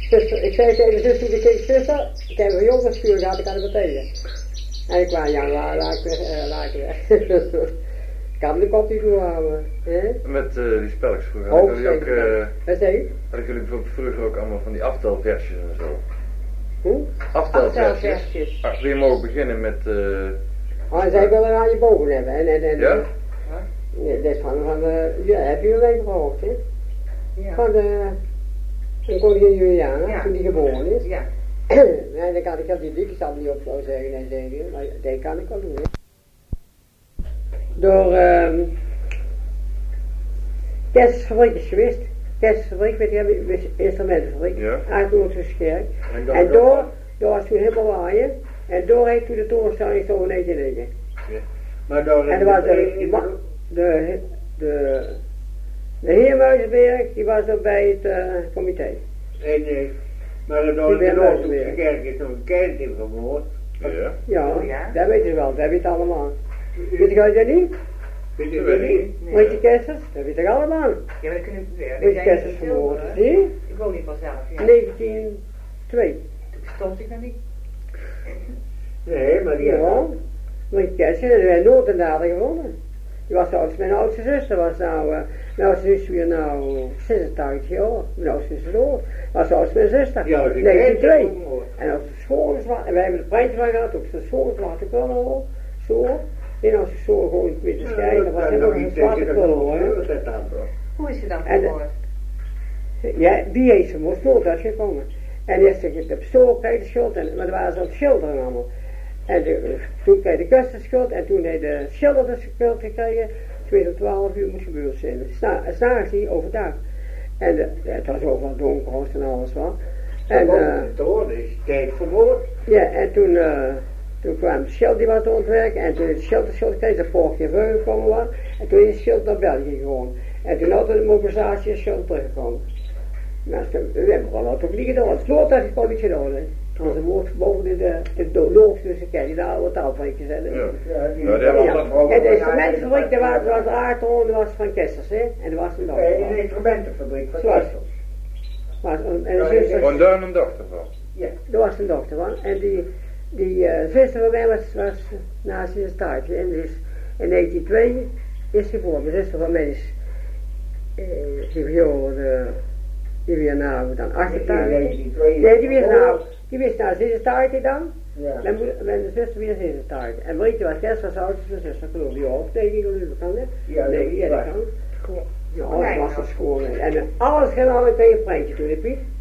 zuster, ik zei tegen de zuster, ik keek zuster, ik heb een jongensvuur gehad, ik kan het meteen. En ik kwam, ja, laat ik weg. Ik kan de kop niet doorhouden. Met die spelletjes vroeger, hadden jullie ook, wat zei u? hadden jullie bijvoorbeeld vroeger ook allemaal van die aftelversjes en zo? Hoe? Aftelversjes. Ach, we mogen beginnen met... zij willen aan je boven hebben. En, ja? Ja, dat is van ja, heb je wel even gehoord, hè? Ja. Van de koningin Juliana, Ja. toen die geboren is. Ja. En dan kan ik die dikke stap niet op zo zeggen en zeggen, maar dat kan ik wel doen, hè? Door Kersfabriek is geweest. Kersfabriek, weet je, instrumentenfabriek. Ja. Uit Noordskerk. En door was toen helemaal waaien. En door heeft toen de torenstelling zo een eentje liggen. Ja. Maar door En er was de heer Muizenberg, die was er bij het comité. Maar door de Noordse kerk is nog een kerk in vermoord. Ja. Ja, Oh ja? dat weten ze wel, dat weten allemaal. Weet je dat niet? Weet je dat niet? Weet je Kessers? Dat weten ze allemaal. Ja, maar dat kunnen we weer. Weet je Kessers vermoord? Zie je? Ik woon niet vanzelf, ja. 1902. Toen bestond ik nog niet. Nee, maar die Ja, weet je Kessers, dat werd nooit een dader gewonnen. Die was zoals mijn oudste zuster, was nou, mijn oudste zuster weer nou 86 jaar. Mijn oudste zuster dood. Was zoals mijn zuster. Ja, die 1902. vermoord. En als de school is wat, en wij hebben het praatje van gehad, op de school is laten kunnen zo. En als de school gewoon niet meer te schrijven, dan was het nog een zwarte krullen hoor. Hoe is ze dan En, vermoord? Ja, die heeft ze moest nooit uitgekomen. En eerst zeg je, de pistool kreeg de schuld, maar er waren zo'n schilderen allemaal. En toen kreeg de kust de schuld, en toen heeft de schilder de schuld gekregen. 2 tot 12 uur moest gebeurd zijn. S'nachts niet, overdag. En het was overal donker en alles wat. En is tijd vermoord. ja, en toen kwam de schild die was te ontwerken, en toen de schild kreeg, de vorige keer verder gekomen was, en toen is de schild naar België gegaan. En toen had de mobilisatie de schild teruggekomen. Nou, we hebben gewoon wat op vliegen gedaan, het sloot had ik gewoon niet gedaan, hè. Toen was een woord boven de dooloof tussen, kijk, die daar wat taal van gezet. Ja. En de instrumentenfabriek, daar was de aardrol, dat was van Kessers, hè. En dat was een dochter Nee, van. een instrumentenfabriek van Zoals. Kessels. En de zuster, Gewoon daar een dochter van. Ja. dat was een dochter van. En die zuster van mij was naast in het staartje. En dus in 1902 is geboren. Mijn zuster van mij is die weer nou dan 88. Nee, die wist nou sinds het staartje dan. Ja. Mijn zuster weer sinds het staartje. En weet je wat, Kers was oud als mijn zuster, geloof je ook, denk ik, kan dat? Ja, Nee, dat dat kan. Ja, dat was een school. En alles ging al een tegen Prentje toen, hè Piet?